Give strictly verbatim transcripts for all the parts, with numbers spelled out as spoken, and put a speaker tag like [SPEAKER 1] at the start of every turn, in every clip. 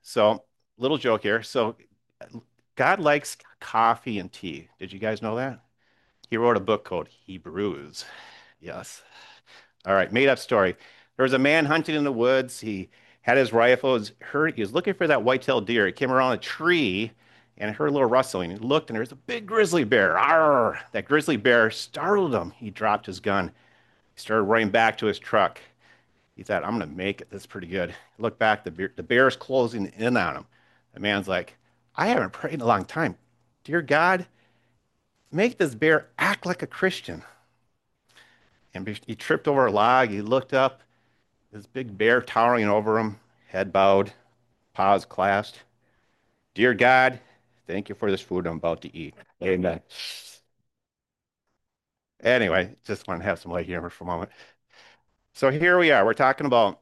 [SPEAKER 1] So, little joke here. So, God likes coffee and tea. Did you guys know that? He wrote a book called Hebrews. Yes. All right, made up story. There was a man hunting in the woods. He had his rifle. He was, heard, he was looking for that white-tailed deer. He came around a tree and heard a little rustling. He looked and there's a big grizzly bear. Arr! That grizzly bear startled him. He dropped his gun. He started running back to his truck. He thought, I'm going to make it. That's pretty good. He looked back. The bear, the bear's closing in on him. The man's like, I haven't prayed in a long time. Dear God, make this bear act like a Christian. And he tripped over a log. He looked up. This big bear towering over him, head bowed, paws clasped. Dear God, thank you for this food I'm about to eat. Amen. Anyway, just want to have some light humor for a moment. So here we are. We're talking about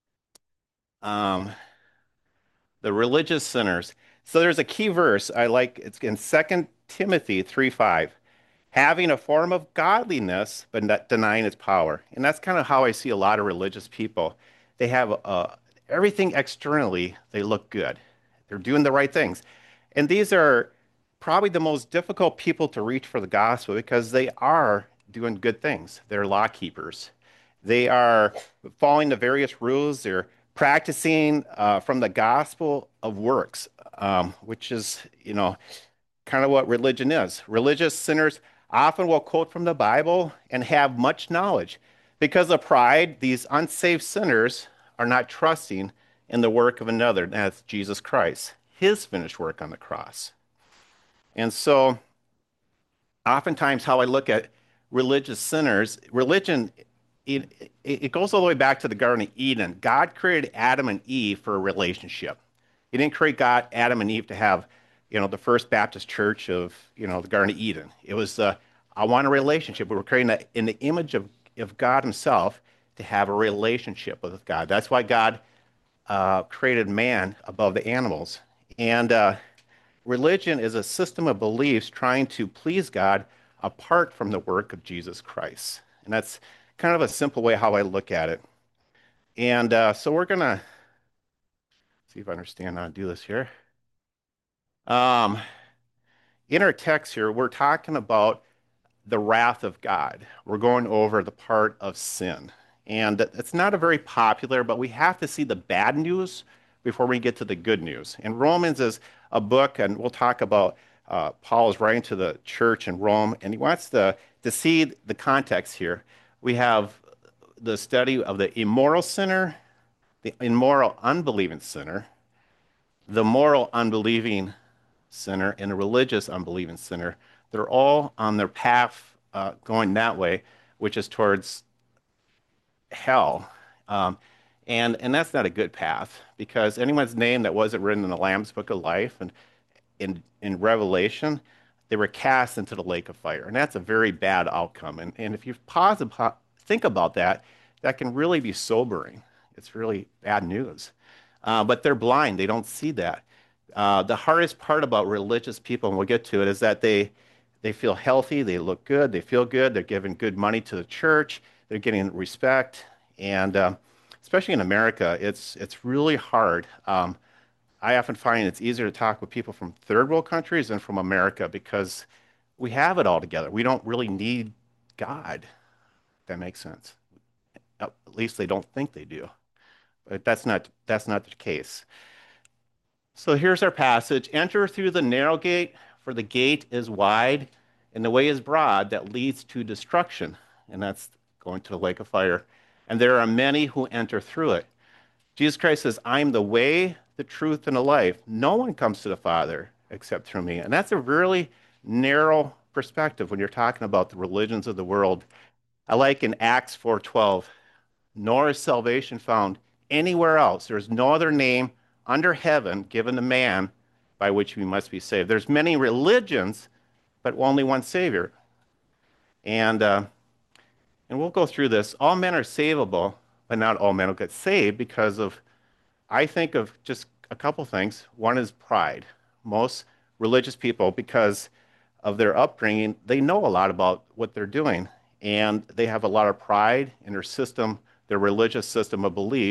[SPEAKER 1] um, the religious sinners. So there's a key verse I like. It's in Second Timothy three five. Having a form of godliness, but not denying its power. And that's kind of how I see a lot of religious people. They have uh, everything externally, they look good. They're doing the right things. And these are probably the most difficult people to reach for the gospel because they are doing good things. They're law keepers. They are following the various rules. They're practicing uh, from the gospel of works, um, which is, you know, kind of what religion is. Religious sinners often will quote from the Bible and have much knowledge. Because of pride, these unsaved sinners are not trusting in the work of another, and that's Jesus Christ, his finished work on the cross. And so, oftentimes, how I look at religious sinners, religion, it, it goes all the way back to the Garden of Eden. God created Adam and Eve for a relationship. He didn't create God, Adam and Eve to have, you know, the First Baptist Church of, you know, the Garden of Eden. It was, uh, I want a relationship. We were creating that in the image of, of God himself to have a relationship with God. That's why God uh, created man above the animals. And uh, religion is a system of beliefs trying to please God apart from the work of Jesus Christ. And that's kind of a simple way how I look at it. And uh, so we're going to see if I understand how to do this here. Um, in our text here, we're talking about the wrath of God. We're going over the part of sin. And it's not a very popular, but we have to see the bad news before we get to the good news. And Romans is a book, and we'll talk about uh, Paul is writing to the church in Rome, and he wants to, to see the context here. We have the study of the immoral sinner, the immoral unbelieving sinner, the moral unbelieving sinner, and the religious unbelieving sinner. They're all on their path uh, going that way, which is towards hell. Um, and, and that's not a good path because anyone's name that wasn't written in the Lamb's Book of Life and in, in Revelation, they were cast into the lake of fire. And that's a very bad outcome. And, and if you pause and po- think about that, that can really be sobering. It's really bad news. Uh, but they're blind, they don't see that. Uh, the hardest part about religious people, and we'll get to it, is that they they feel healthy, they look good, they feel good, they're giving good money to the church, they're getting respect, and um, especially in America, it's it's really hard. Um, I often find it's easier to talk with people from third world countries than from America because we have it all together. We don't really need God. If that makes sense. At least they don't think they do. But that's not that's not the case. So here's our passage. Enter through the narrow gate, for the gate is wide, and the way is broad that leads to destruction. And that's going to the lake of fire. And there are many who enter through it. Jesus Christ says, I'm the way, the truth, and the life. No one comes to the Father except through me. And that's a really narrow perspective when you're talking about the religions of the world. I like in Acts four twelve, nor is salvation found anywhere else. There is no other name under heaven given to man by which we must be saved. There's many religions, but only one Savior. And uh, and we'll go through this. All men are savable, but not all men will get saved because of, I think of just a couple things. One is pride. Most religious people, because of their upbringing, they know a lot about what they're doing, and they have a lot of pride in their system, their religious system of belief,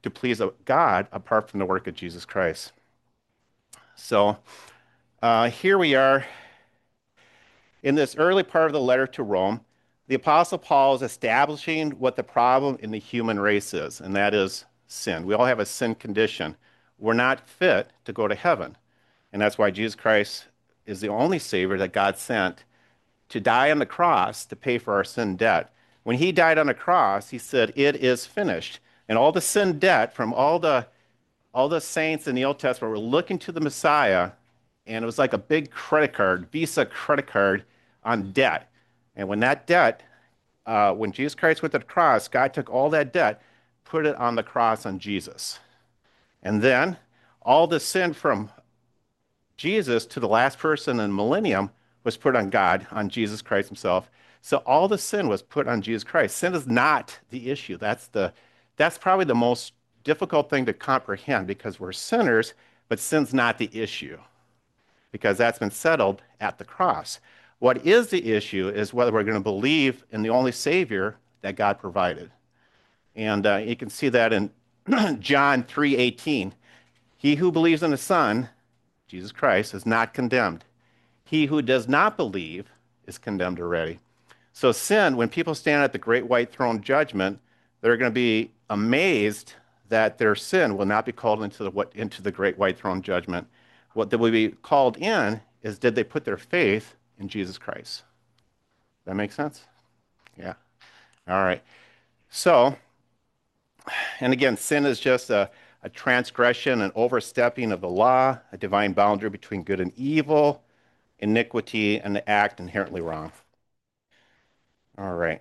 [SPEAKER 1] to please God apart from the work of Jesus Christ. So uh, here we are in this early part of the letter to Rome. The Apostle Paul is establishing what the problem in the human race is, and that is sin. We all have a sin condition. We're not fit to go to heaven. And that's why Jesus Christ is the only Savior that God sent to die on the cross to pay for our sin debt. When he died on the cross, he said, "It is finished." And all the sin debt from all the all the saints in the Old Testament were looking to the Messiah, and it was like a big credit card, Visa credit card on debt. And when that debt, uh, when Jesus Christ went to the cross, God took all that debt, put it on the cross on Jesus. And then all the sin from Jesus to the last person in the millennium was put on God, on Jesus Christ himself. So all the sin was put on Jesus Christ. Sin is not the issue. That's the that's probably the most difficult thing to comprehend because we're sinners, but sin's not the issue because that's been settled at the cross. What is the issue is whether we're going to believe in the only Savior that God provided. And uh, you can see that in John three eighteen. He who believes in the Son, Jesus Christ, is not condemned. He who does not believe is condemned already. So sin, when people stand at the great white throne judgment, they're going to be amazed that their sin will not be called into the, what, into the great white throne judgment. What they will be called in is, did they put their faith in Jesus Christ? That makes sense? Yeah. All right. So, and again, sin is just a, a transgression, an overstepping of the law, a divine boundary between good and evil, iniquity, and the act inherently wrong. All right.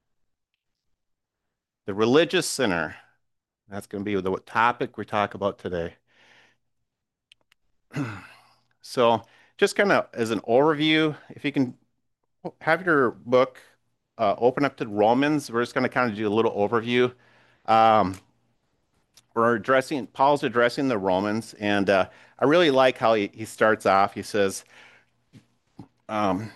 [SPEAKER 1] The religious sinner. That's going to be the topic we talk about today. So, just kind of as an overview, if you can have your book uh, open up to Romans, we're just going to kind of do a little overview. Um, we're addressing, Paul's addressing the Romans, and uh, I really like how he, he starts off. He says, um,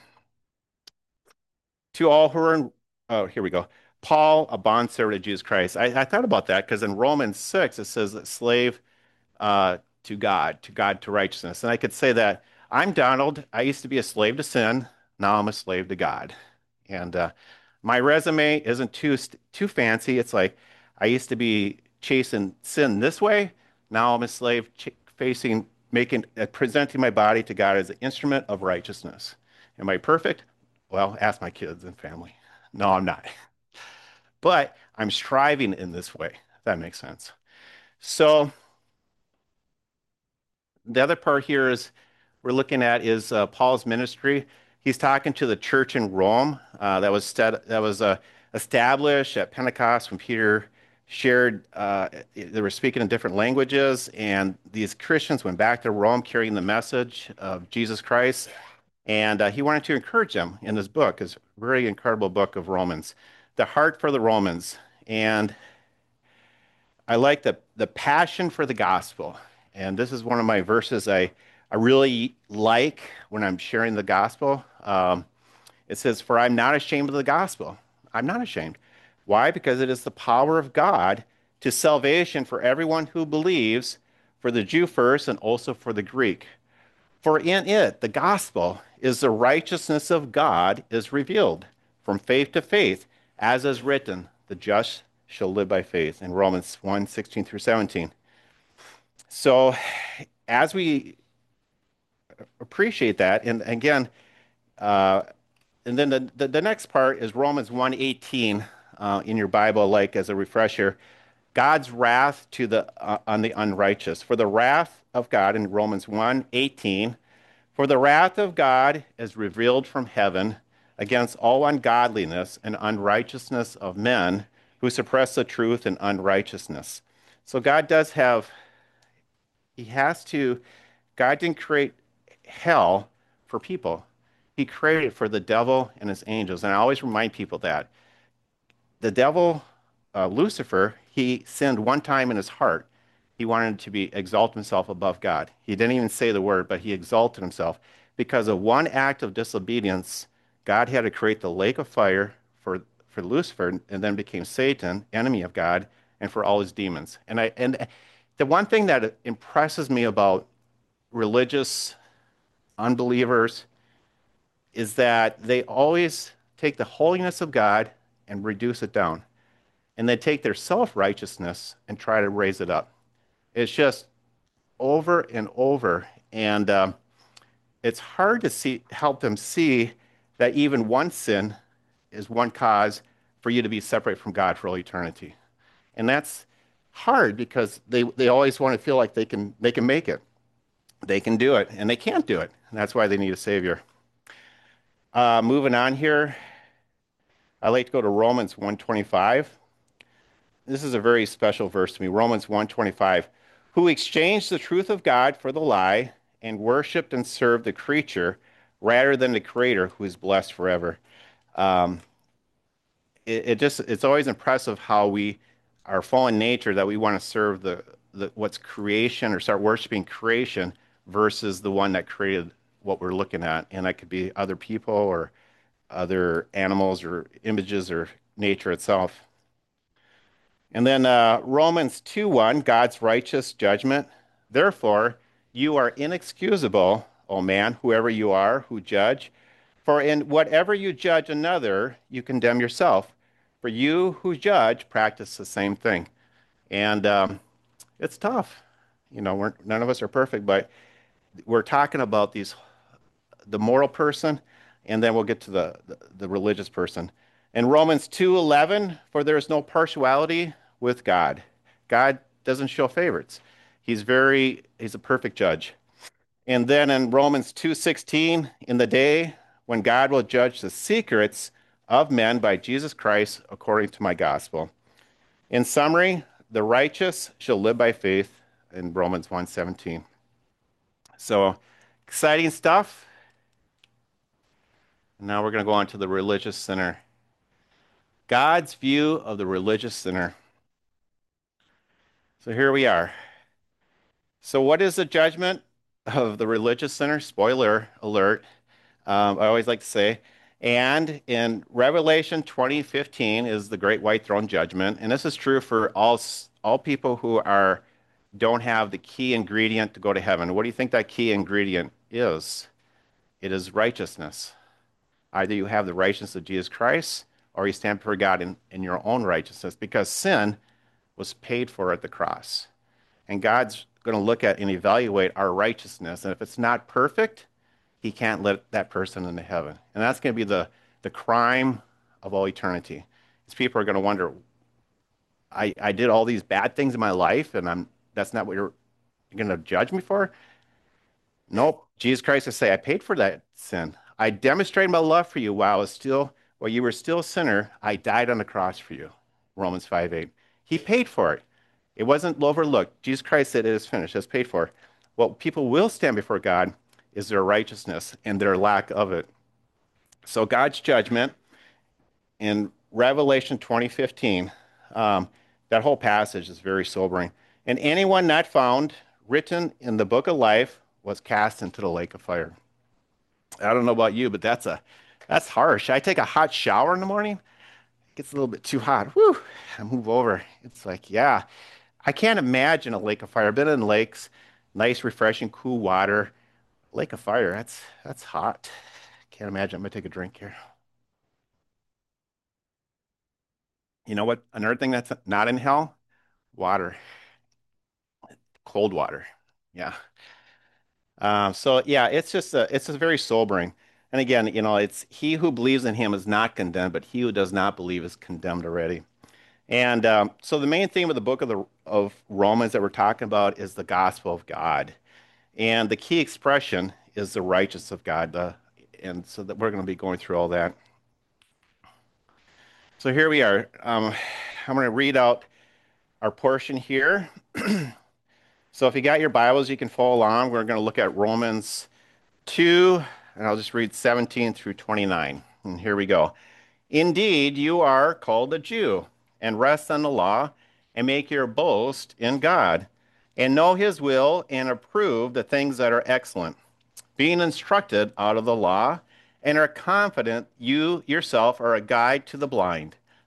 [SPEAKER 1] to all who are in, oh, here we go. Paul, a bondservant of Jesus Christ. I, I thought about that because in Romans six, it says that slave uh, to God, to God, to righteousness. And I could say that I'm Donald. I used to be a slave to sin. Now I'm a slave to God. And uh, my resume isn't too too fancy. It's like I used to be chasing sin this way. Now I'm a slave ch facing, making, uh, presenting my body to God as an instrument of righteousness. Am I perfect? Well, ask my kids and family. No, I'm not. But I'm striving in this way, if that makes sense. So the other part here is we're looking at is uh, Paul's ministry. He's talking to the church in Rome uh, that was that was uh, established at Pentecost when Peter shared. Uh, they were speaking in different languages, and these Christians went back to Rome carrying the message of Jesus Christ. And uh, he wanted to encourage them in this book, his very incredible book of Romans, the heart for the Romans. And I like the the passion for the gospel. And this is one of my verses I I really like when I'm sharing the gospel. Um, it says, "For I'm not ashamed of the gospel." I'm not ashamed. Why? Because it is the power of God to salvation for everyone who believes, for the Jew first and also for the Greek. For in it, the gospel, is the righteousness of God is revealed from faith to faith, as is written, the just shall live by faith in Romans one sixteen through seventeen. So as we appreciate that, and again, uh, and then the, the, the next part is Romans one eighteen uh, in your Bible, like as a refresher. God's wrath to the uh, on the unrighteous. For the wrath of God in Romans one eighteen, for the wrath of God is revealed from heaven against all ungodliness and unrighteousness of men who suppress the truth in unrighteousness. So God does have, he has to, God didn't create hell for people. He created it for the devil and his angels. And I always remind people that the devil, uh, Lucifer, he sinned one time in his heart. He wanted to be exalt himself above God. He didn't even say the word, but he exalted himself. Because of one act of disobedience, God had to create the lake of fire for, for Lucifer and then became Satan, enemy of God, and for all his demons. And I and the one thing that impresses me about religious unbelievers is that they always take the holiness of God and reduce it down. And they take their self-righteousness and try to raise it up. It's just over and over. And um, it's hard to see help them see that even one sin is one cause for you to be separate from God for all eternity. And that's hard because they, they always want to feel like they can they can make it. They can do it, and they can't do it. And that's why they need a savior. Uh, moving on here, I like to go to Romans one twenty-five. This is a very special verse to me. Romans one twenty-five. Who exchanged the truth of God for the lie and worshiped and served the creature rather than the creator who is blessed forever. Um, it, it just it's always impressive how we our fallen nature that we want to serve the, the what's creation or start worshiping creation versus the one that created what we're looking at. And that could be other people or other animals or images or nature itself. And then uh, Romans two one, God's righteous judgment. Therefore, you are inexcusable, O man, whoever you are, who judge. For in whatever you judge another, you condemn yourself. For you who judge practice the same thing. And um, it's tough. You know, we're, none of us are perfect, but we're talking about these the moral person, and then we'll get to the, the, the religious person. In Romans two eleven, for there is no partiality with God. God doesn't show favorites. He's very he's a perfect judge. And then in Romans two sixteen, in the day when God will judge the secrets of men by Jesus Christ according to my gospel. In summary, the righteous shall live by faith in Romans one seventeen. So exciting stuff. Now we're going to go on to the religious sinner. God's view of the religious sinner. So here we are. So, what is the judgment of the religious sinner? Spoiler alert. Um, I always like to say. And in Revelation twenty fifteen is the great white throne judgment. And this is true for all, all people who are don't have the key ingredient to go to heaven. What do you think that key ingredient is? It is righteousness. Either you have the righteousness of Jesus Christ or you stand before God in, in your own righteousness because sin was paid for at the cross. And God's going to look at and evaluate our righteousness. And if it's not perfect, he can't let that person into heaven. And that's going to be the, the crime of all eternity. These people are going to wonder, I, I did all these bad things in my life, and I'm that's not what you're, you're going to judge me for? Nope. Jesus Christ will say, I paid for that sin. I demonstrated my love for you while I was still, while you were still a sinner. I died on the cross for you. Romans five eight. He paid for it. It wasn't overlooked. Jesus Christ said it is finished. It's paid for. What people will stand before God is their righteousness and their lack of it. So God's judgment in Revelation twenty fifteen, um, that whole passage is very sobering. And anyone not found written in the book of life was cast into the lake of fire. I don't know about you, but that's a that's harsh. I take a hot shower in the morning. It gets a little bit too hot. Whew, I move over. It's like, yeah, I can't imagine a lake of fire. I've been in lakes, nice, refreshing, cool water. Lake of fire, that's that's hot. Can't imagine. I'm gonna take a drink here. You know what? Another thing that's not in hell? Water, cold water. Yeah. Um, so yeah, it's just a, it's just very sobering. And again, you know, it's he who believes in him is not condemned, but he who does not believe is condemned already. And um, so the main theme of the book of the of Romans that we're talking about is the gospel of God, and the key expression is the righteousness of God. The, and so that we're going to be going through all that. So here we are. Um, I'm going to read out our portion here. So if you got your Bibles, you can follow along. We're going to look at Romans two, and I'll just read seventeen through twenty-nine. And here we go. Indeed, you are called a Jew, and rest on the law, and make your boast in God, and know his will, and approve the things that are excellent, being instructed out of the law, and are confident you yourself are a guide to the blind,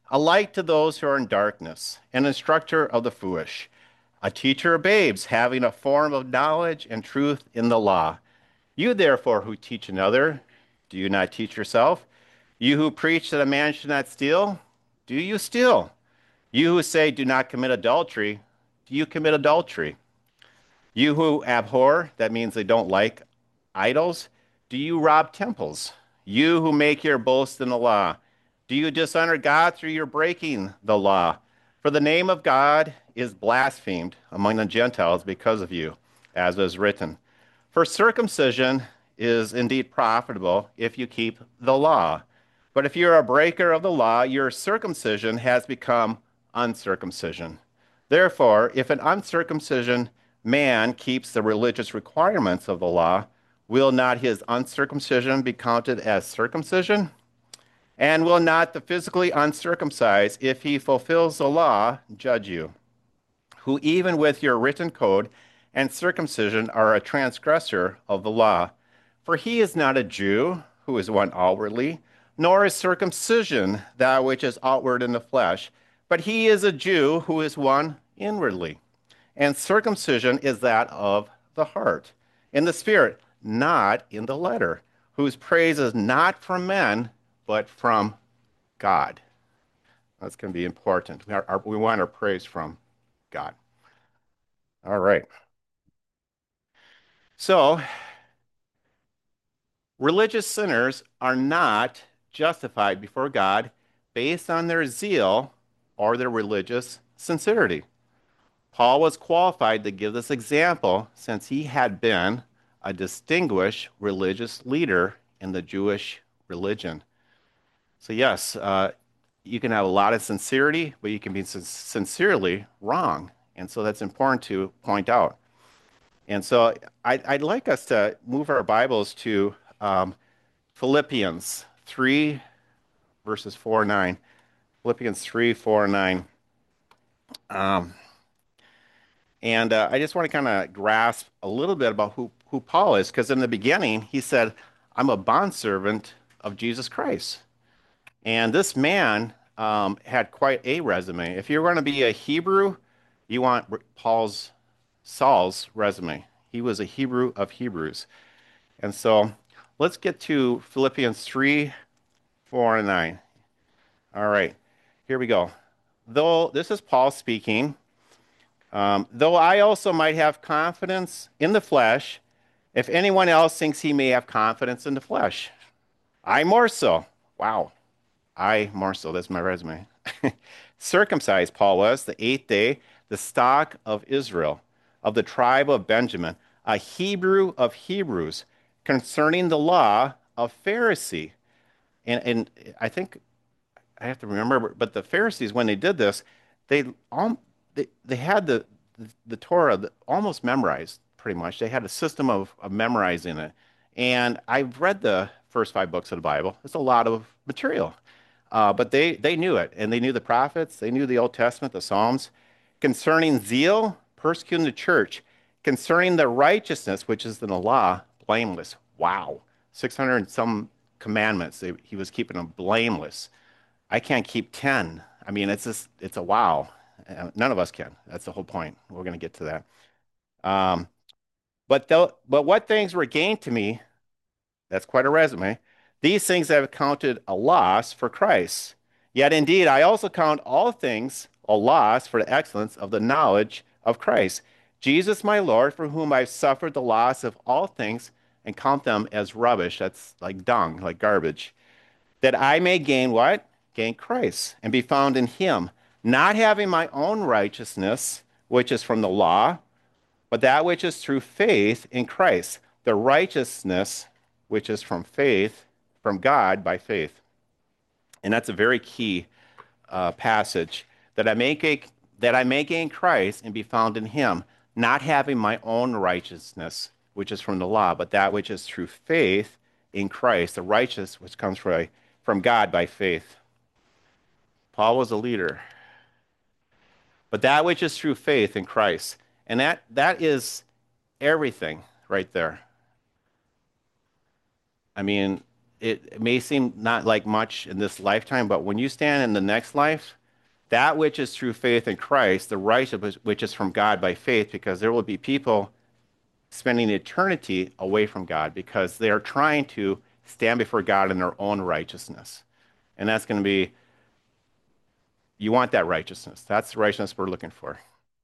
[SPEAKER 1] a light to those who are in darkness, an instructor of the foolish, a teacher of babes, having a form of knowledge and truth in the law. You therefore who teach another, do you not teach yourself? You who preach that a man should not steal, do you steal? You who say do not commit adultery, do you commit adultery? You who abhor, that means they don't like idols, do you rob temples? You who make your boast in the law, do you dishonor God through your breaking the law? For the name of God is blasphemed among the Gentiles because of you, as is written. For circumcision is indeed profitable if you keep the law. But if you're a breaker of the law, your circumcision has become uncircumcision. Therefore, if an uncircumcision man keeps the religious requirements of the law, will not his uncircumcision be counted as circumcision? And will not the physically uncircumcised, if he fulfills the law, judge you, who even with your written code and circumcision are a transgressor of the law? For he is not a Jew who is one outwardly, nor is circumcision that which is outward in the flesh, but he is a Jew who is one inwardly. And circumcision is that of the heart, in the spirit, not in the letter, whose praise is not from men, but from God. That's going to be important. We, are, our, we want our praise from God. All right. So, religious sinners are not justified before God based on their zeal or their religious sincerity. Paul was qualified to give this example since he had been a distinguished religious leader in the Jewish religion. So, yes, uh, you can have a lot of sincerity, but you can be sin- sincerely wrong. And so that's important to point out. And so I'd, I'd like us to move our Bibles to um, Philippians three, verses four and nine. Philippians three, four, and nine. Um, and uh, I just want to kind of grasp a little bit about who, who Paul is, because in the beginning he said, I'm a bondservant of Jesus Christ. And this man um, had quite a resume. If you're going to be a Hebrew, you want Paul's, Saul's resume. He was a Hebrew of Hebrews. And so let's get to Philippians three, four, and nine. All right, here we go. Though this is Paul speaking, um, though I also might have confidence in the flesh, if anyone else thinks he may have confidence in the flesh, I more so. Wow. I more so. That's my resume. Circumcised, Paul was, the eighth day, the stock of Israel, of the tribe of Benjamin, a Hebrew of Hebrews, concerning the law of Pharisee. And, and I think I have to remember, but the Pharisees, when they did this, they all they, they had the, the, the Torah almost memorized, pretty much. They had a system of, of memorizing it. And I've read the first five books of the Bible. It's a lot of material. Uh, but they, they knew it, and they knew the prophets, they knew the Old Testament, the Psalms. Concerning zeal, persecuting the church. Concerning the righteousness, which is in the law, blameless. Wow. six hundred and some commandments. They, he was keeping them blameless. I can't keep ten. I mean, it's just, it's a wow. Uh, None of us can. That's the whole point. We're going to get to that. Um, but, though, but what things were gained to me, that's quite a resume. These things I have counted a loss for Christ. Yet indeed, I also count all things a loss for the excellence of the knowledge of Christ, Jesus my Lord, for whom I've suffered the loss of all things and count them as rubbish. That's like dung, like garbage. That I may gain what? Gain Christ and be found in him, not having my own righteousness, which is from the law, but that which is through faith in Christ, the righteousness which is from faith, from God by faith. And that's a very key uh, passage. That I may gain, that I may gain Christ and be found in him, not having my own righteousness, which is from the law, but that which is through faith in Christ, the righteous which comes from, from God by faith. Paul was a leader. But that which is through faith in Christ. And that that is everything right there. I mean, it may seem not like much in this lifetime, but when you stand in the next life, that which is through faith in Christ, the righteous which is from God by faith, because there will be people spending eternity away from God because they are trying to stand before God in their own righteousness. And that's going to be, you want that righteousness. That's the righteousness we're looking for.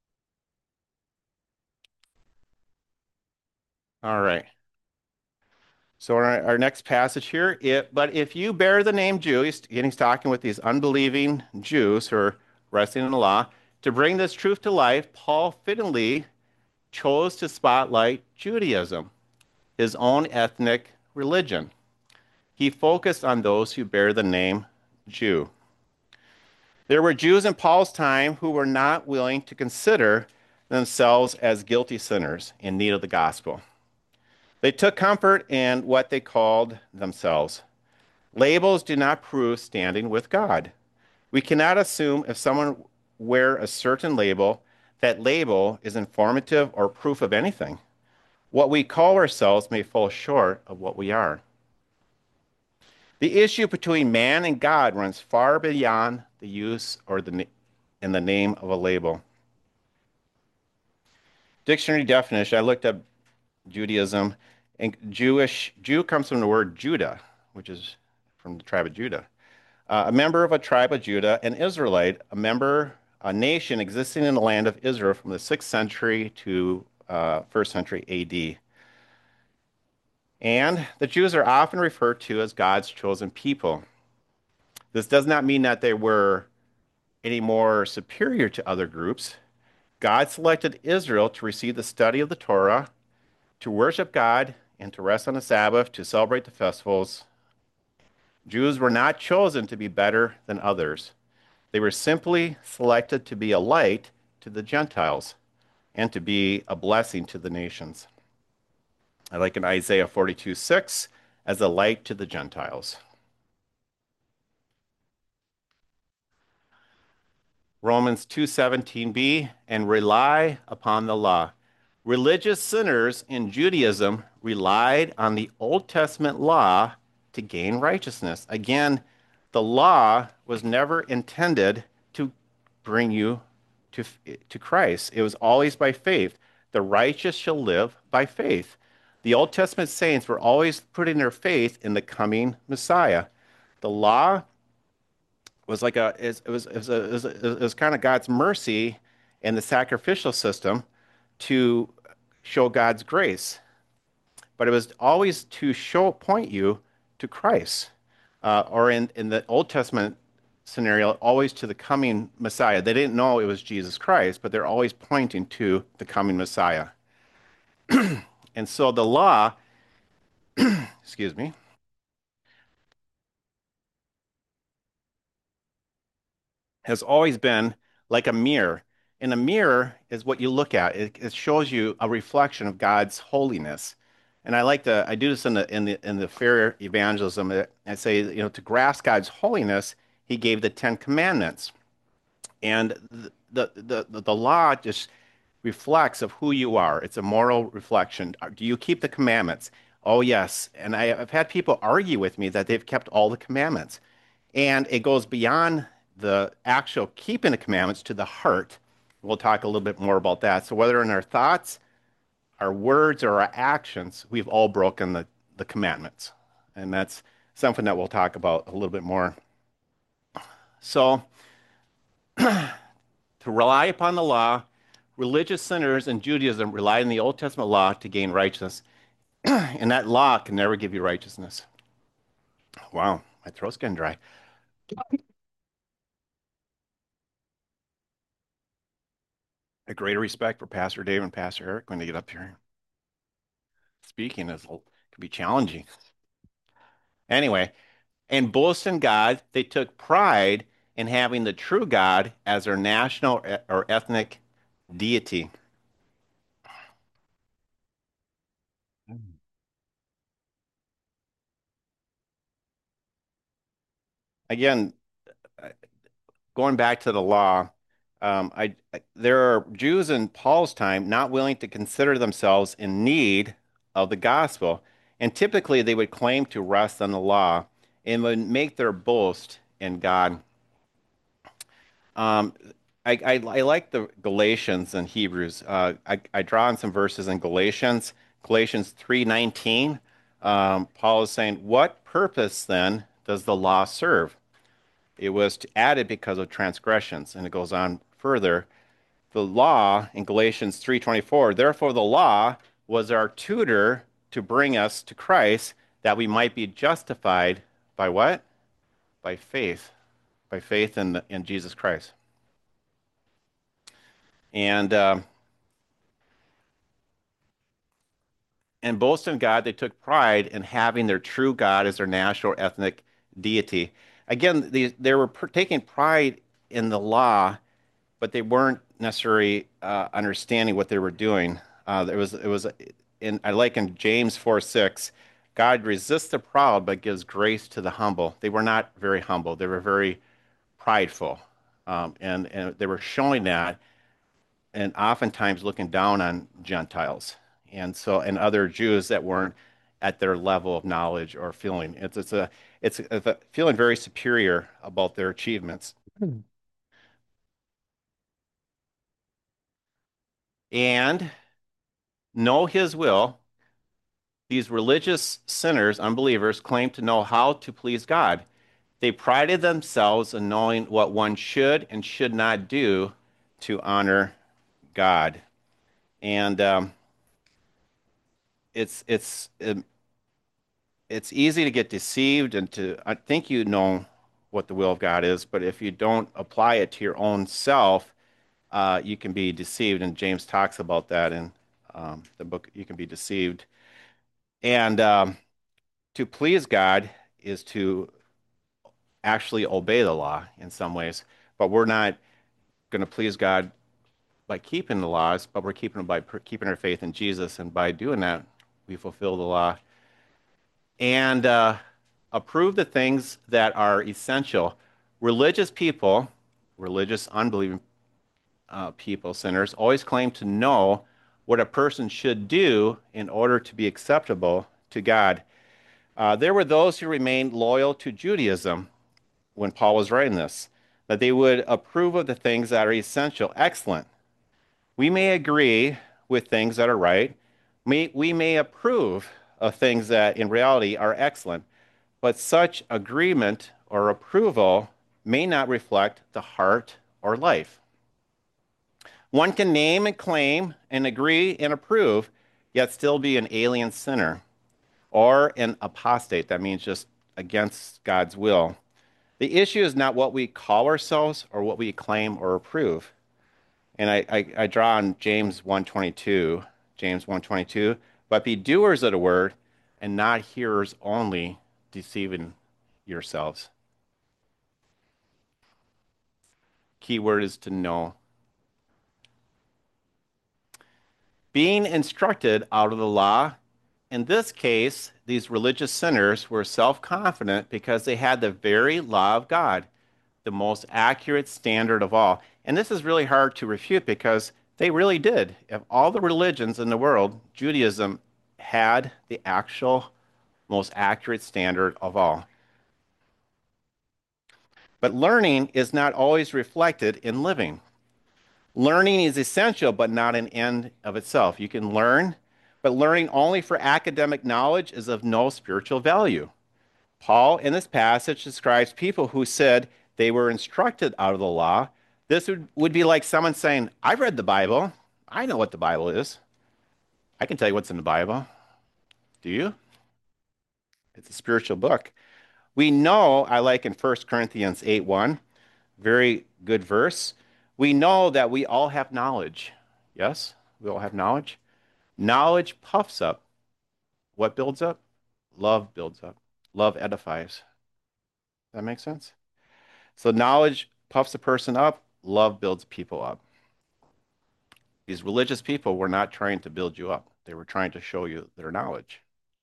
[SPEAKER 1] All right. So our, our next passage here, it, but if you bear the name Jew, he's, again, he's talking with these unbelieving Jews who are resting in the law. To bring this truth to life, Paul fittingly chose to spotlight Judaism, his own ethnic religion. He focused on those who bear the name Jew. There were Jews in Paul's time who were not willing to consider themselves as guilty sinners in need of the gospel. They took comfort in what they called themselves. Labels do not prove standing with God. We cannot assume if someone wear a certain label, that label is informative or proof of anything. What we call ourselves may fall short of what we are. The issue between man and God runs far beyond the use or the in the name of a label. Dictionary definition, I looked up Judaism, and Jewish Jew comes from the word Judah, which is from the tribe of Judah. Uh, a member of a tribe of Judah, an Israelite, a member, a nation existing in the land of Israel from the sixth century to uh, first century A D. And the Jews are often referred to as God's chosen people. This does not mean that they were any more superior to other groups. God selected Israel to receive the study of the Torah, to worship God, and to rest on the Sabbath, to celebrate the festivals. Jews were not chosen to be better than others. They were simply selected to be a light to the Gentiles and to be a blessing to the nations. I like in Isaiah forty-two six, as a light to the Gentiles. Romans two seventeen b, and rely upon the law. Religious sinners in Judaism relied on the Old Testament law to gain righteousness. Again, the law was never intended to bring you to, to Christ. It was always by faith. The righteous shall live by faith. The Old Testament saints were always putting their faith in the coming Messiah. The law was like a it was it was, a, it was, a, it was kind of God's mercy and the sacrificial system to show God's grace, but it was always to show point you to Christ, uh, or in in the Old Testament scenario, always to the coming Messiah. They didn't know it was Jesus Christ, but they're always pointing to the coming Messiah. And so the law, excuse me, has always been like a mirror. And a mirror is what you look at. It, it shows you a reflection of God's holiness. And I like to I do this in the in the in the fair evangelism. I say, you know, to grasp God's holiness, He gave the Ten Commandments, and the the the, the law just reflects of who you are. It's a moral reflection. Do you keep the commandments? Oh yes. And I, I've had people argue with me that they've kept all the commandments. And it goes beyond the actual keeping the commandments to the heart. We'll talk a little bit more about that. So whether in our thoughts, our words, or our actions, we've all broken the, the commandments. And that's something that we'll talk about a little bit more. So to rely upon the law, religious sinners in Judaism relied on the Old Testament law to gain righteousness. And that law can never give you righteousness. Wow, my throat's getting dry. A greater respect for Pastor Dave and Pastor Eric when they get up here. Speaking is can be challenging. Anyway, and boast in God, they took pride in having the true God as their national or ethnic deity. Again, going back to the law, um, I, there are Jews in Paul's time not willing to consider themselves in need of the gospel. And typically they would claim to rest on the law and would make their boast in God. Um, I, I, I like the Galatians and Hebrews. Uh, I, I draw on some verses in Galatians, Galatians three nineteen. Um, Paul is saying, "What purpose then does the law serve? It was to added because of transgressions." And it goes on further. The law in Galatians three twenty-four, therefore the law was our tutor to bring us to Christ that we might be justified by what? By faith, by faith in, the, in Jesus Christ. And um, and boast in God, they took pride in having their true God as their national or ethnic deity. Again, they, they were per- taking pride in the law, but they weren't necessarily uh, understanding what they were doing. Uh, there was it was in I like in James four six, God resists the proud but gives grace to the humble. They were not very humble. They were very prideful, um, and and they were showing that, and oftentimes looking down on Gentiles and so and other Jews that weren't at their level of knowledge or feeling. It's it's a it's a, feeling very superior about their achievements. And know his will. These religious sinners, unbelievers, claim to know how to please God. They prided themselves in knowing what one should and should not do to honor God. And um, it's it's um, it's easy to get deceived and to I think you know what the will of God is, but if you don't apply it to your own self, uh, you can be deceived. And James talks about that in um, the book. You can be deceived, and um, to please God is to actually obey the law in some ways, but we're not going to please God by keeping the laws, but we're keeping them by keeping our faith in Jesus, and by doing that, we fulfill the law and uh, approve the things that are essential. Religious people, religious unbelieving uh, people, sinners, always claim to know what a person should do in order to be acceptable to God. Uh, there were those who remained loyal to Judaism when Paul was writing this, that they would approve of the things that are essential. Excellent. We may agree with things that are right. We, we may approve of things that in reality are excellent, but such agreement or approval may not reflect the heart or life. One can name and claim and agree and approve, yet still be an alien sinner or an apostate. That means just against God's will. The issue is not what we call ourselves or what we claim or approve. And I, I, I draw on James one twenty-two, James one twenty-two, but be doers of the word and not hearers only, deceiving yourselves. Key word is to know. Being instructed out of the law. In this case, these religious sinners were self-confident because they had the very law of God, the most accurate standard of all. And this is really hard to refute because they really did. Of all the religions in the world, Judaism had the actual most accurate standard of all. But learning is not always reflected in living. Learning is essential, but not an end of itself. You can learn, but learning only for academic knowledge is of no spiritual value. Paul, in this passage, describes people who said they were instructed out of the law. This would, would be like someone saying, I've read the Bible. I know what the Bible is. I can tell you what's in the Bible. Do you? It's a spiritual book. We know, I like in First Corinthians eight one, very good verse. We know that we all have knowledge. Yes, we all have knowledge. Knowledge puffs up. What builds up? Love builds up. Love edifies. That makes sense? So knowledge puffs a person up, love builds people up. These religious people were not trying to build you up. They were trying to show you their knowledge.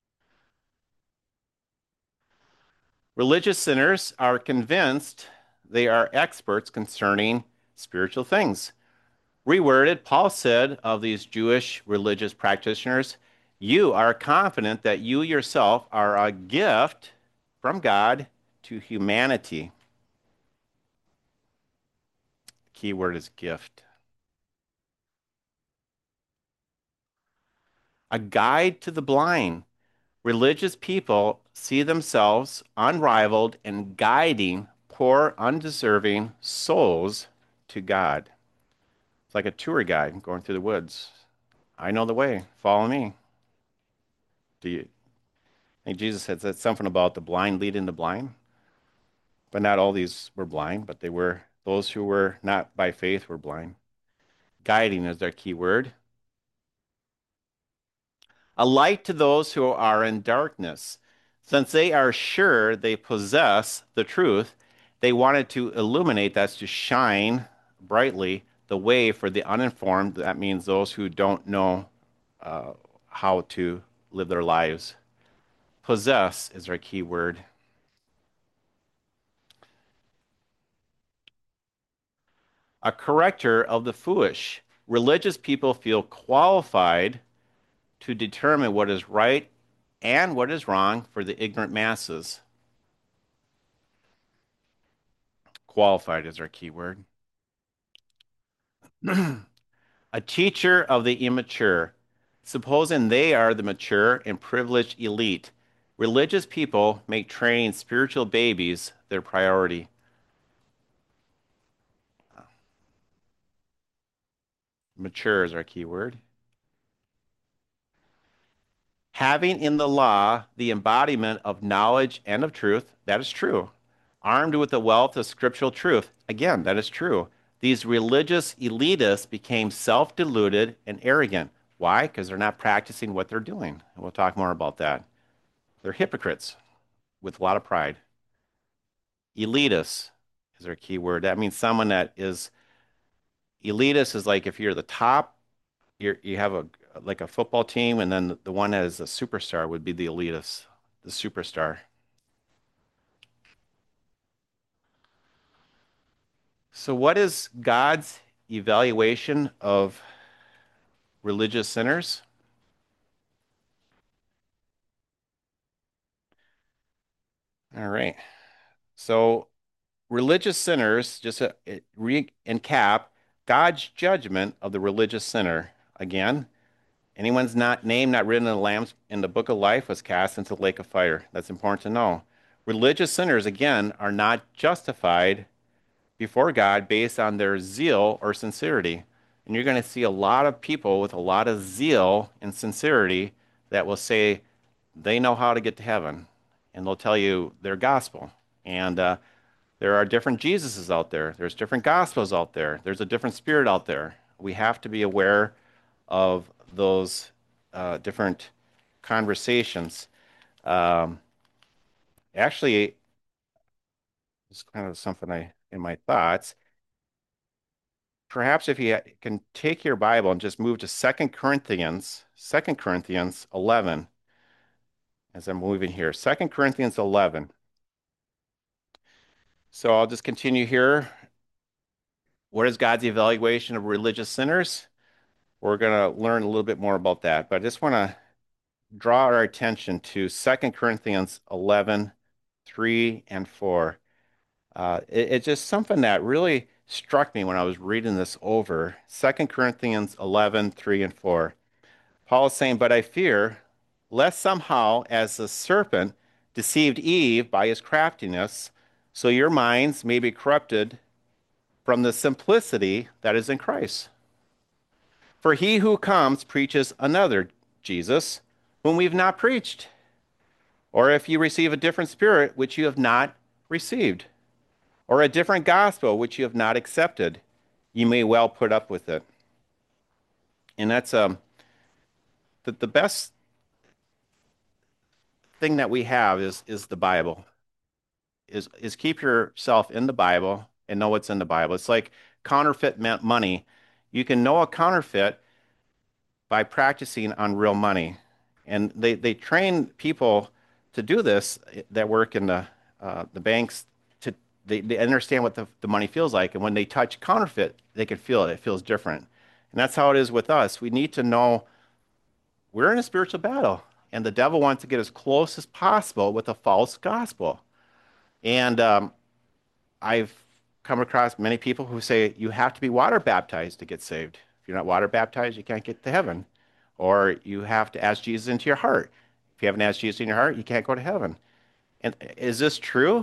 [SPEAKER 1] Religious sinners are convinced they are experts concerning spiritual things. Reworded, Paul said of these Jewish religious practitioners, You are confident that you yourself are a gift from God to humanity. Key word is gift. A guide to the blind. Religious people see themselves unrivaled in guiding poor, undeserving souls to God. It's like a tour guide going through the woods. I know the way. Follow me. Do you I think Jesus had said something about the blind leading the blind? But not all these were blind, but they were those who were not by faith were blind. Guiding is their key word. A light to those who are in darkness. Since they are sure they possess the truth, they wanted to illuminate, that's to shine brightly, the way for the uninformed. That means those who don't know uh, how to live their lives. Possess is our key word. A corrector of the foolish. Religious people feel qualified to determine what is right and what is wrong for the ignorant masses. Qualified is our key word. A teacher of the immature. Supposing they are the mature and privileged elite, religious people make training spiritual babies their priority. Mature is our key word. Having in the law the embodiment of knowledge and of truth, that is true. Armed with the wealth of scriptural truth, again, that is true. These religious elitists became self deluded and arrogant. Why? Because they're not practicing what they're doing. And we'll talk more about that. They're hypocrites with a lot of pride. Elitist is our key word. That means someone that is elitist is like if you're the top, you're, you have a like a football team, and then the, the one that is a superstar would be the elitist, the superstar. So, what is God's evaluation of religious sinners? All right. So, religious sinners, just to recap, God's judgment of the religious sinner. Again, anyone's not name not written in the Lamb's in the book of life was cast into the lake of fire. That's important to know. Religious sinners, again, are not justified before God based on their zeal or sincerity. And you're going to see a lot of people with a lot of zeal and sincerity that will say they know how to get to heaven, and they'll tell you their gospel. And uh, there are different Jesuses out there. There's different gospels out there. There's a different spirit out there. We have to be aware of those uh, different conversations. Um, actually, it's kind of something I in my thoughts. Perhaps if you can take your Bible and just move to Second Corinthians, Second Corinthians eleven, as I'm moving here. Second Corinthians eleven. So I'll just continue here. What is God's evaluation of religious sinners? We're going to learn a little bit more about that, but I just want to draw our attention to Second Corinthians eleven, three and four. Uh, it, it's just something that really struck me when I was reading this over. Second Corinthians eleven, three and four. Paul is saying, but I fear lest somehow, as the serpent deceived Eve by his craftiness, so your minds may be corrupted from the simplicity that is in Christ. For he who comes preaches another Jesus, whom we've not preached. Or if you receive a different spirit which you have not received, or a different gospel which you have not accepted, you may well put up with it. And that's um, the, the best thing that we have is is the Bible. Is is keep yourself in the Bible and know what's in the Bible. It's like counterfeit money. You can know a counterfeit by practicing on real money. And they, they train people to do this that work in the uh, the banks to they, they understand what the, the money feels like. And when they touch counterfeit, they can feel it. It feels different. And that's how it is with us. We need to know we're in a spiritual battle, and the devil wants to get as close as possible with a false gospel. And um, I've come across many people who say you have to be water baptized to get saved. If you're not water baptized, you can't get to heaven. Or you have to ask Jesus into your heart. If you haven't asked Jesus in your heart, you can't go to heaven. And is this true?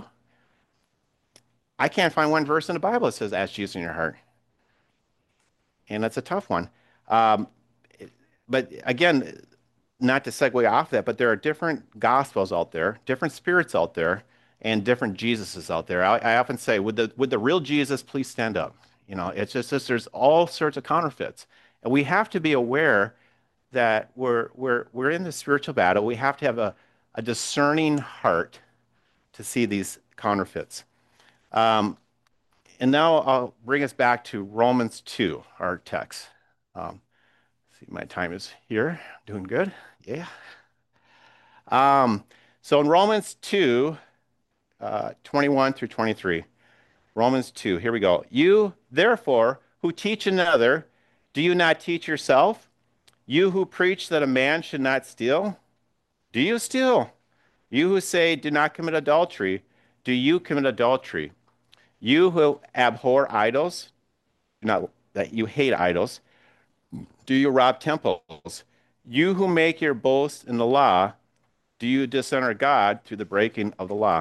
[SPEAKER 1] I can't find one verse in the Bible that says ask Jesus in your heart. And that's a tough one. Um, but again, not to segue off that, but there are different gospels out there, different spirits out there, and different Jesuses out there. I, I often say, would the would the real Jesus please stand up? You know, it's just this, there's all sorts of counterfeits. And we have to be aware that we're we're we're in the spiritual battle. We have to have a, a discerning heart to see these counterfeits. Um, and now I'll bring us back to Romans two, our text. Um, see, my time is here. Doing good. Yeah. Um, so in Romans two, uh, twenty-one through twenty-three, Romans two, here we go. You, therefore, who teach another, do you not teach yourself? You who preach that a man should not steal, do you steal? You who say, do not commit adultery, do you commit adultery? You who abhor idols, not that you hate idols, do you rob temples? You who make your boast in the law, do you dishonor God through the breaking of the law?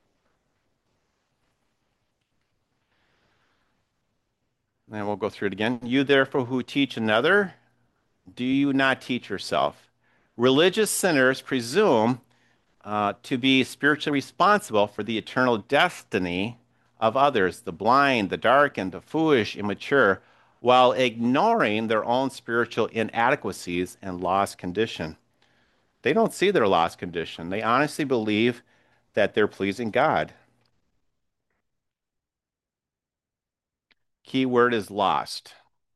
[SPEAKER 1] And we'll go through it again. You therefore who teach another, do you not teach yourself? Religious sinners presume uh, to be spiritually responsible for the eternal destiny of others, the blind, the darkened, the foolish, immature, while ignoring their own spiritual inadequacies and lost condition. They don't see their lost condition. They honestly believe that they're pleasing God. Key word is lost.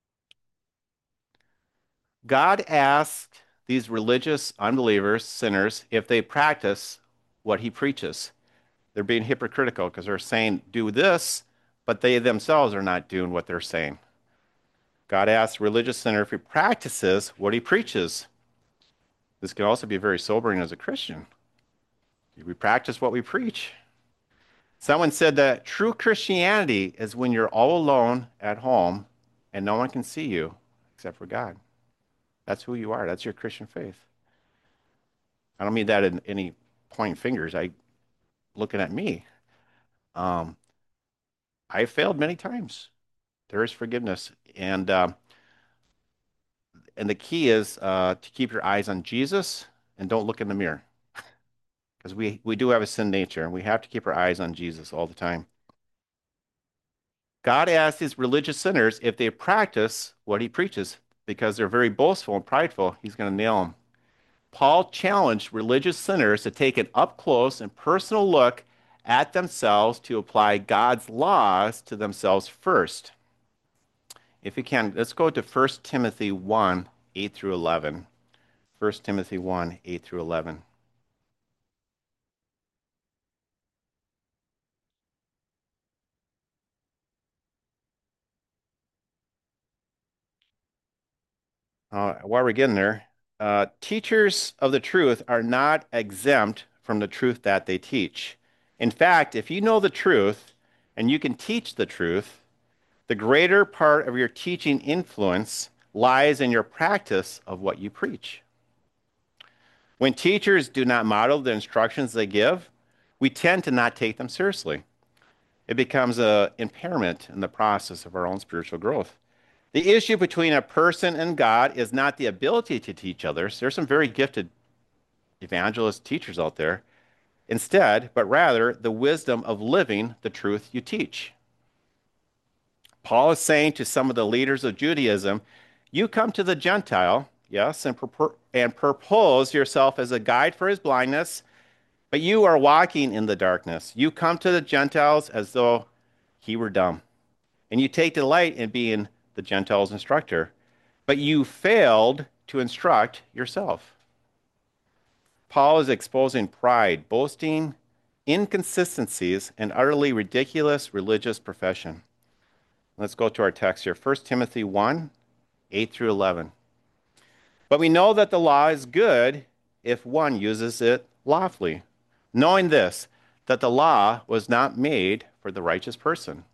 [SPEAKER 1] God asked these religious unbelievers, sinners, if they practice what he preaches. They're being hypocritical because they're saying, do this, but they themselves are not doing what they're saying. God asks the religious sinner if he practices what he preaches. This can also be very sobering as a Christian. Do we practice what we preach? Someone said that true Christianity is when you're all alone at home and no one can see you except for God. That's who you are. That's your Christian faith. I don't mean that in any pointing fingers. I looking at me. Um, I failed many times. There is forgiveness, and uh, and the key is uh, to keep your eyes on Jesus and don't look in the mirror, because we we do have a sin nature, and we have to keep our eyes on Jesus all the time. God asks these religious sinners if they practice what he preaches, because they're very boastful and prideful. He's going to nail them. Paul challenged religious sinners to take an up close and personal look at themselves to apply God's laws to themselves first. If you can, let's go to First Timothy one, eight through eleven. First Timothy one, eight through eleven. Uh, while we're getting there, uh, teachers of the truth are not exempt from the truth that they teach. In fact, if you know the truth and you can teach the truth, the greater part of your teaching influence lies in your practice of what you preach. When teachers do not model the instructions they give, we tend to not take them seriously. It becomes an impairment in the process of our own spiritual growth. The issue between a person and God is not the ability to teach others. There's some very gifted evangelist teachers out there. Instead, but rather the wisdom of living the truth you teach. Paul is saying to some of the leaders of Judaism, you come to the Gentile, yes, and, propor- and propose yourself as a guide for his blindness, but you are walking in the darkness. You come to the Gentiles as though he were dumb, and you take delight in being the Gentiles' instructor, but you failed to instruct yourself. Paul is exposing pride, boasting, inconsistencies, and utterly ridiculous religious profession. Let's go to our text here. First Timothy one, eight through eleven. But we know that the law is good if one uses it lawfully, knowing this, that the law was not made for the righteous person,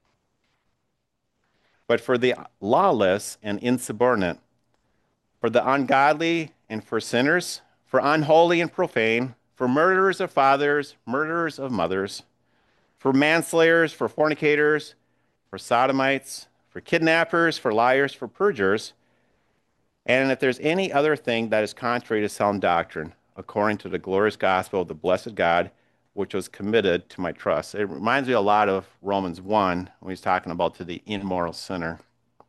[SPEAKER 1] but for the lawless and insubordinate, for the ungodly and for sinners, for unholy and profane, for murderers of fathers, murderers of mothers, for manslayers, for fornicators, for sodomites, for kidnappers, for liars, for perjurers, and if there's any other thing that is contrary to sound doctrine, according to the glorious gospel of the blessed God, which was committed to my trust. It reminds me a lot of Romans one when he's talking about to the immoral sinner.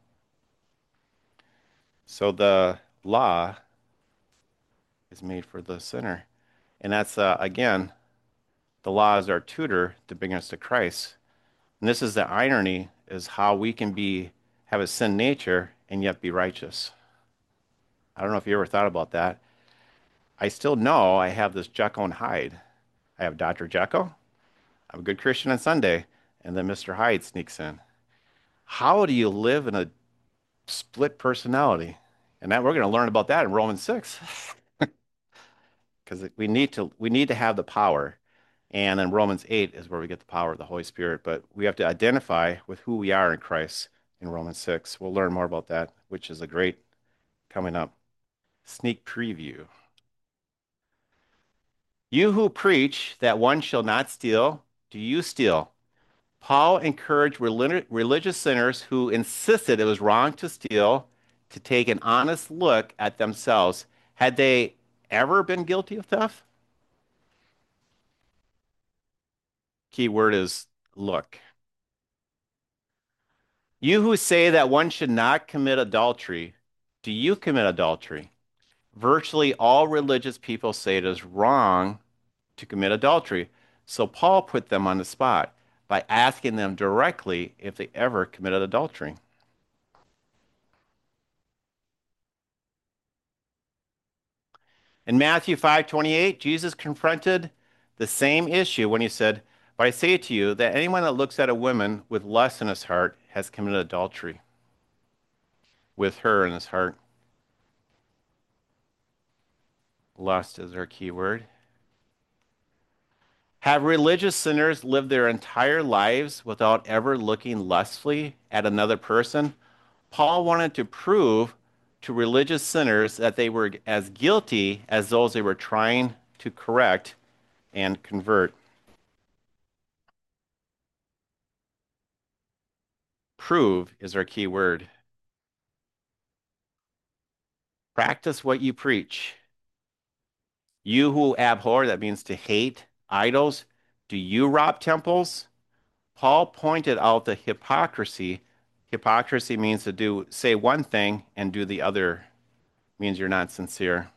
[SPEAKER 1] So the law is made for the sinner. And that's, uh, again, the law is our tutor to bring us to Christ. And this is the irony, is how we can be have a sin nature and yet be righteous. I don't know if you ever thought about that. I still know I have this Jekyll and Hyde. I have Doctor Jekyll. I'm a good Christian on Sunday. And then Mister Hyde sneaks in. How do you live in a split personality? And that we're going to learn about that in Romans six. Because we need to we need to have the power. And then Romans eight is where we get the power of the Holy Spirit. But we have to identify with who we are in Christ in Romans six. We'll learn more about that, which is a great coming up. Sneak preview. You who preach that one shall not steal, do you steal? Paul encouraged relig- religious sinners who insisted it was wrong to steal to take an honest look at themselves. Had they ever been guilty of theft? Key word is look. You who say that one should not commit adultery, do you commit adultery? Virtually all religious people say it is wrong to commit adultery. So Paul put them on the spot by asking them directly if they ever committed adultery. In Matthew five twenty-eight, Jesus confronted the same issue when he said, "But I say to you that anyone that looks at a woman with lust in his heart has committed adultery with her in his heart." Lust is our key word. Have religious sinners lived their entire lives without ever looking lustfully at another person? Paul wanted to prove to religious sinners that they were as guilty as those they were trying to correct and convert. Prove is our key word. Practice what you preach. You who abhor, that means to hate idols, do you rob temples? Paul pointed out the hypocrisy. Hypocrisy means to do say one thing and do the other. Means you're not sincere.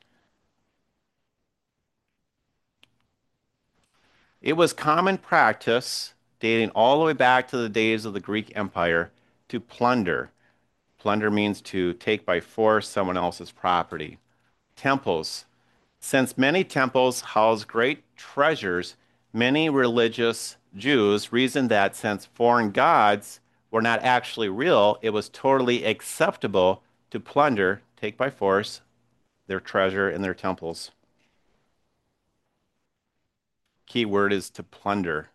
[SPEAKER 1] It was common practice, dating all the way back to the days of the Greek Empire, to plunder. Plunder means to take by force someone else's property. Temples. Since many temples house great treasures, many religious Jews reasoned that since foreign gods were not actually real, it was totally acceptable to plunder, take by force, their treasure in their temples. Key word is to plunder.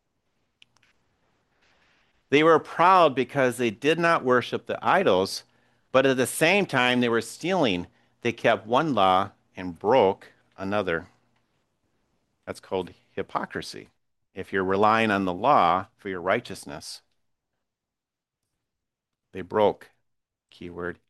[SPEAKER 1] They were proud because they did not worship the idols, but at the same time they were stealing. They kept one law and broke another. That's called hypocrisy. If you're relying on the law for your righteousness, they broke. Keyword.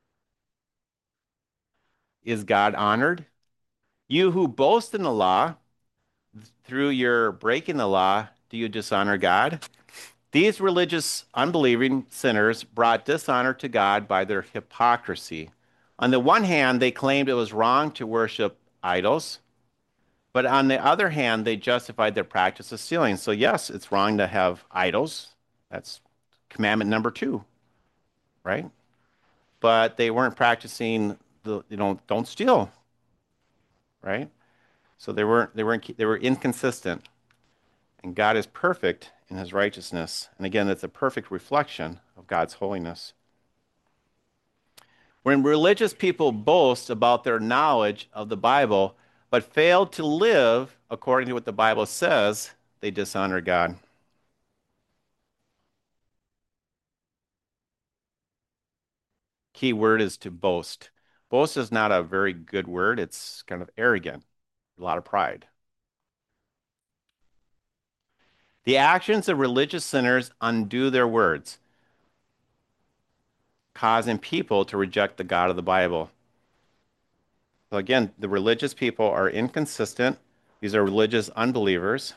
[SPEAKER 1] Is God honored? You who boast in the law, through your breaking the law, do you dishonor God? These religious, unbelieving sinners brought dishonor to God by their hypocrisy. On the one hand, they claimed it was wrong to worship idols, but on the other hand, they justified their practice of stealing. So, yes, it's wrong to have idols. That's commandment number two, right? But they weren't practicing the, you know, don't steal, right? So they weren't, they weren't, they were inconsistent. And God is perfect in his righteousness. And again, that's a perfect reflection of God's holiness. When religious people boast about their knowledge of the Bible, but fail to live according to what the Bible says, they dishonor God. Key word is to boast. Boast is not a very good word. It's kind of arrogant, a lot of pride. The actions of religious sinners undo their words, causing people to reject the God of the Bible. So again, the religious people are inconsistent. These are religious unbelievers.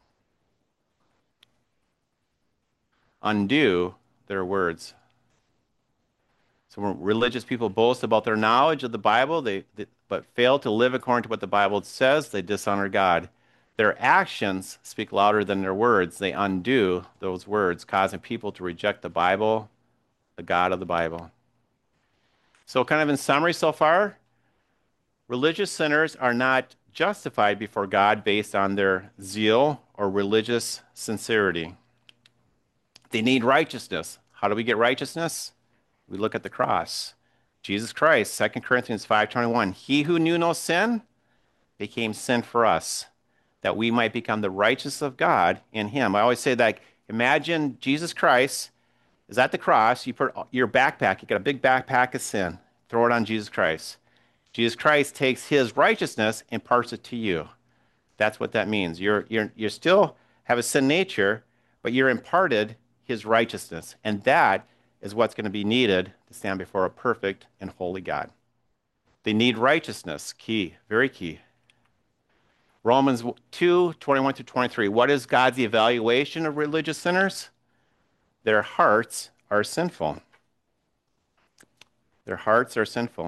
[SPEAKER 1] Undo their words. So when religious people boast about their knowledge of the Bible, they, they but fail to live according to what the Bible says, they dishonor God. Their actions speak louder than their words. They undo those words, causing people to reject the Bible, the God of the Bible. So, kind of in summary so far, religious sinners are not justified before God based on their zeal or religious sincerity. They need righteousness. How do we get righteousness? We look at the cross. Jesus Christ, Second Corinthians five twenty-one, he who knew no sin became sin for us, that we might become the righteousness of God in him. I always say that imagine Jesus Christ is at the cross, you put your backpack, you got a big backpack of sin, throw it on Jesus Christ. Jesus Christ takes his righteousness and imparts it to you. That's what that means. You're you're you still have a sin nature, but you're imparted his righteousness. And that is what's going to be needed to stand before a perfect and holy God. They need righteousness. Key, very key. Romans two twenty-one through twenty-three. What is God's evaluation of religious sinners? Their hearts are sinful. Their hearts are sinful.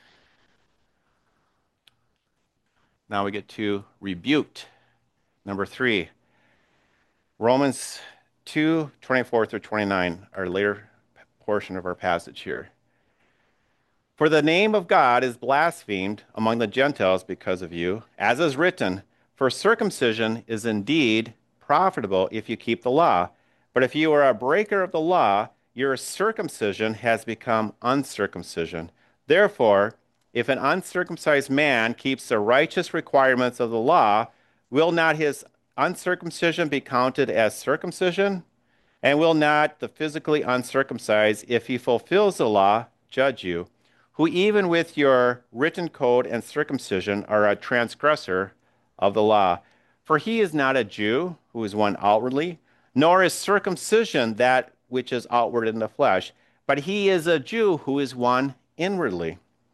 [SPEAKER 1] Now we get to rebuked. Number three, Romans two twenty-four through twenty-nine, our later portion of our passage here. For the name of God is blasphemed among the Gentiles because of you, as is written, for circumcision is indeed profitable if you keep the law. But if you are a breaker of the law, your circumcision has become uncircumcision. Therefore, if an uncircumcised man keeps the righteous requirements of the law, will not his uncircumcision be counted as circumcision? And will not the physically uncircumcised, if he fulfills the law, judge you, who even with your written code and circumcision are a transgressor of the law? For he is not a Jew who is one outwardly, nor is circumcision that which is outward in the flesh, but he is a Jew who is one inwardly.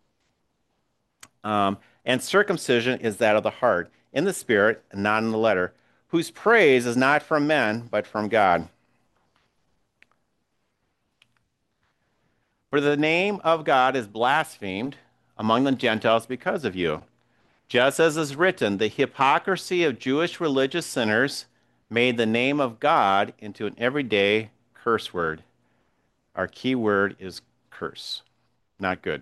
[SPEAKER 1] Um, and circumcision is that of the heart, in the spirit, and not in the letter, whose praise is not from men, but from God. For the name of God is blasphemed among the Gentiles because of you. Just as is written, the hypocrisy of Jewish religious sinners made the name of God into an everyday curse word. Our key word is curse, not good.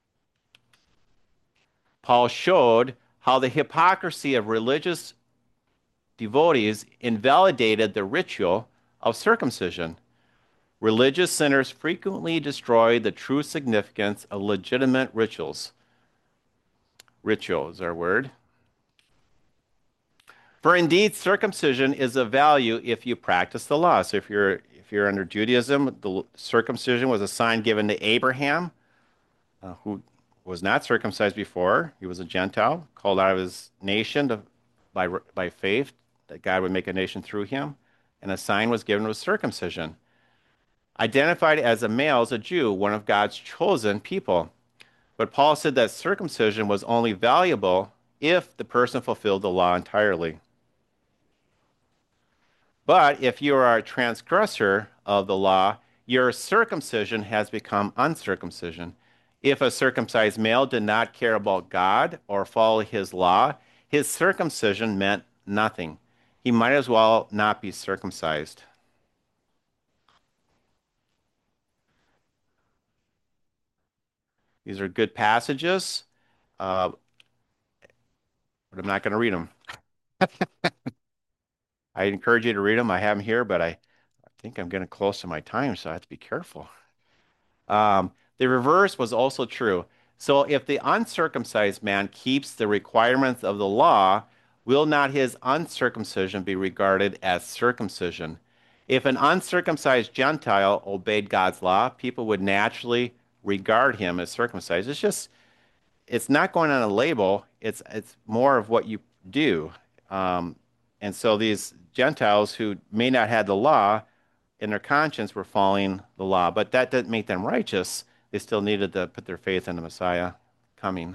[SPEAKER 1] Paul showed how the hypocrisy of religious devotees invalidated the ritual of circumcision. Religious sinners frequently destroy the true significance of legitimate rituals. Ritual is our word. For indeed, circumcision is of value if you practice the law. So if you're if you're under Judaism, the circumcision was a sign given to Abraham, uh, who was not circumcised before. He was a Gentile, called out of his nation to, by by faith that God would make a nation through him, and a sign was given with circumcision. Identified as a male as a Jew, one of God's chosen people. But Paul said that circumcision was only valuable if the person fulfilled the law entirely. But if you are a transgressor of the law, your circumcision has become uncircumcision. If a circumcised male did not care about God or follow his law, his circumcision meant nothing. He might as well not be circumcised. These are good passages, uh, but I'm not going to read them. I encourage you to read them. I have them here, but I, I think I'm getting close to my time, so I have to be careful. Um, The reverse was also true. So if the uncircumcised man keeps the requirements of the law, will not his uncircumcision be regarded as circumcision? If an uncircumcised Gentile obeyed God's law, people would naturally regard him as circumcised. It's just, it's not going on a label. It's it's more of what you do. Um, and so these Gentiles who may not have the law in their conscience were following the law, but that didn't make them righteous. They still needed to put their faith in the Messiah coming.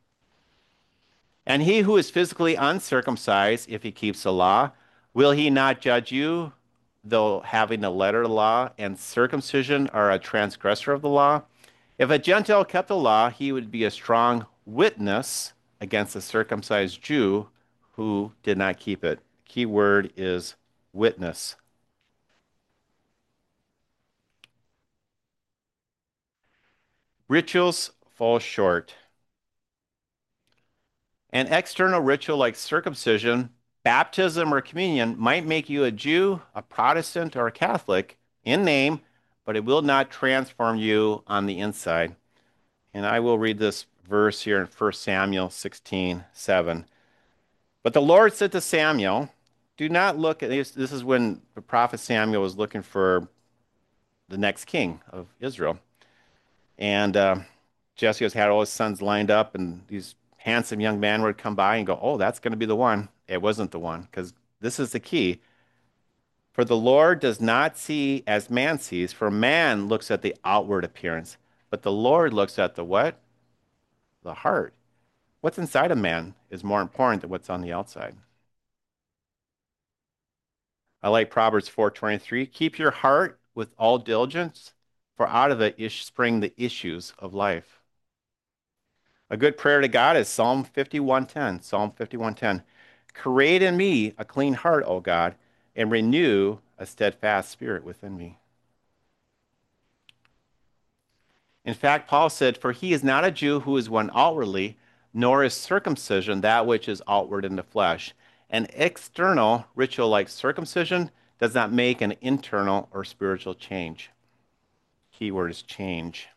[SPEAKER 1] And he who is physically uncircumcised, if he keeps the law, will he not judge you, though having the letter of the law and circumcision are a transgressor of the law? If a Gentile kept the law, he would be a strong witness against a circumcised Jew who did not keep it. Key word is witness. Rituals fall short. An external ritual like circumcision, baptism, or communion might make you a Jew, a Protestant, or a Catholic in name, but it will not transform you on the inside. And I will read this verse here in First Samuel sixteen seven. But the Lord said to Samuel, do not look at this. This is when the prophet Samuel was looking for the next king of Israel. And uh, Jesse has had all his sons lined up, and these handsome young men would come by and go, oh, that's going to be the one. It wasn't the one, because this is the key. For the Lord does not see as man sees, for man looks at the outward appearance, but the Lord looks at the what? The heart. What's inside a man is more important than what's on the outside. I like Proverbs four twenty-three. Keep your heart with all diligence, for out of it spring the issues of life. A good prayer to God is Psalm fifty-one ten. Psalm fifty-one ten. Create in me a clean heart, O God, and renew a steadfast spirit within me. In fact, Paul said, for he is not a Jew who is one outwardly, nor is circumcision that which is outward in the flesh. An external ritual like circumcision does not make an internal or spiritual change. Keyword is change.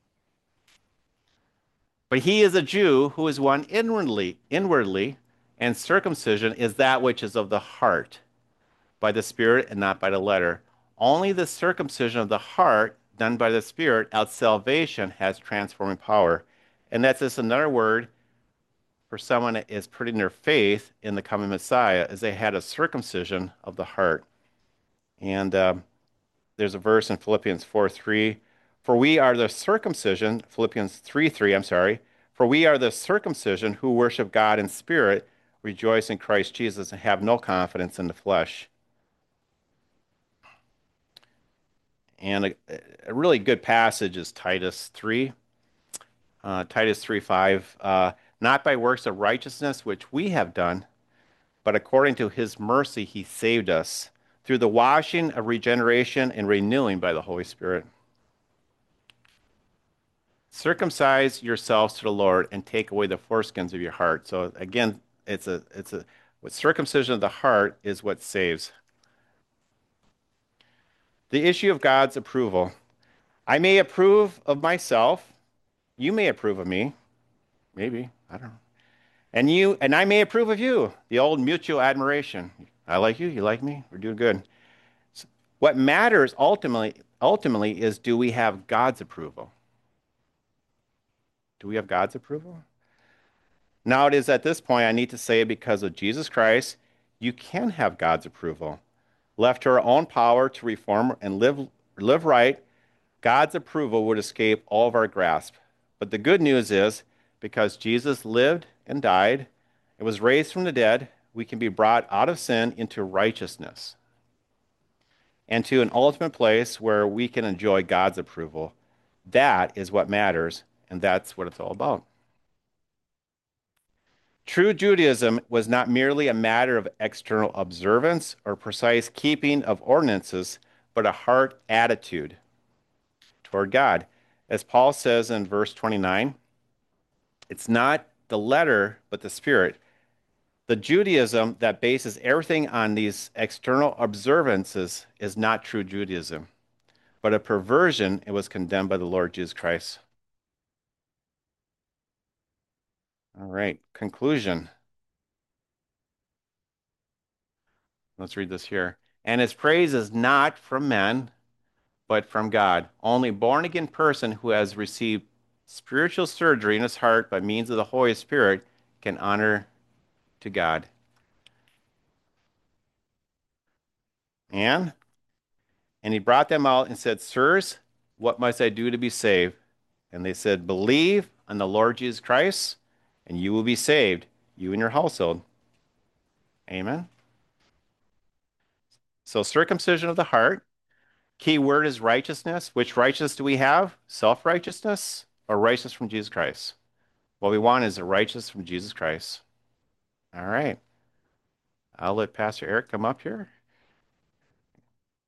[SPEAKER 1] But he is a Jew who is one inwardly, inwardly, and circumcision is that which is of the heart, by the Spirit and not by the letter. Only the circumcision of the heart, done by the Spirit, out salvation has transforming power. And that's just another word for someone that is putting their faith in the coming Messiah, as they had a circumcision of the heart. And um, there's a verse in Philippians four three. For we are the circumcision, Philippians three three, I'm sorry. For we are the circumcision who worship God in spirit, rejoice in Christ Jesus, and have no confidence in the flesh. And a, a really good passage is Titus three. Uh, Titus three five. Uh, Not by works of righteousness which we have done, but according to his mercy he saved us through the washing of regeneration and renewing by the Holy Spirit. Circumcise yourselves to the Lord and take away the foreskins of your heart. So again, it's a it's a what circumcision of the heart is what saves. The issue of God's approval. I may approve of myself. You may approve of me. Maybe. I don't know. And you and I may approve of you. The old mutual admiration. I like you, you like me. We're doing good. So what matters ultimately ultimately is, do we have God's approval? Do we have God's approval? Now it is at this point I need to say, because of Jesus Christ, you can have God's approval. Left to our own power to reform and live live right, God's approval would escape all of our grasp. But the good news is, because Jesus lived and died and was raised from the dead, we can be brought out of sin into righteousness and to an ultimate place where we can enjoy God's approval. That is what matters, and that's what it's all about. True Judaism was not merely a matter of external observance or precise keeping of ordinances, but a heart attitude toward God. As Paul says in verse twenty-nine, it's not the letter, but the spirit. The Judaism that bases everything on these external observances is not true Judaism. but a perversion, it was condemned by the Lord Jesus Christ. All right, conclusion. Let's read this here. And his praise is not from men, but from God. Only born again person who has received spiritual surgery in his heart by means of the Holy Spirit can honor to God. And and he brought them out and said, Sirs, what must I do to be saved? And they said, Believe on the Lord Jesus Christ, and you will be saved, you and your household. Amen. So circumcision of the heart. Key word is righteousness. Which righteousness do we have? Self-righteousness or righteousness from Jesus Christ? What we want is a righteousness from Jesus Christ. All right. I'll let Pastor Eric come up here.